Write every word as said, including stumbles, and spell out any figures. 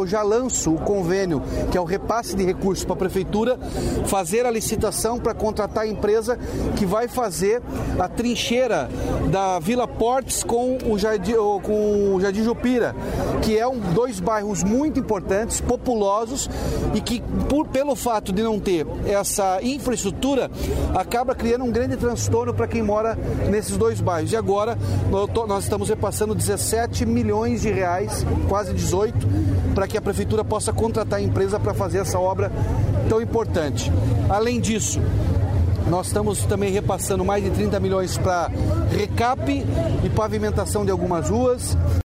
eu já lanço o convênio, que é o repasse de recursos para a Prefeitura, fazer a licitação para contratar a empresa que vai fazer a trincheira da Vila Portes com o Jardim, com o Jardim Jupira, que é um, dois bairros muito importantes, populosos, e que por, pelo fato de não ter essa infraestrutura, acaba criando um grande transtorno para quem mora nesses dois bairros. E agora nós estamos repassando dezessete milhões de reais, quase dezoito, para que a Prefeitura possa contratar a empresa para fazer essa obra tão importante. Além disso, nós estamos também repassando mais de trinta milhões para recape e pavimentação de algumas ruas.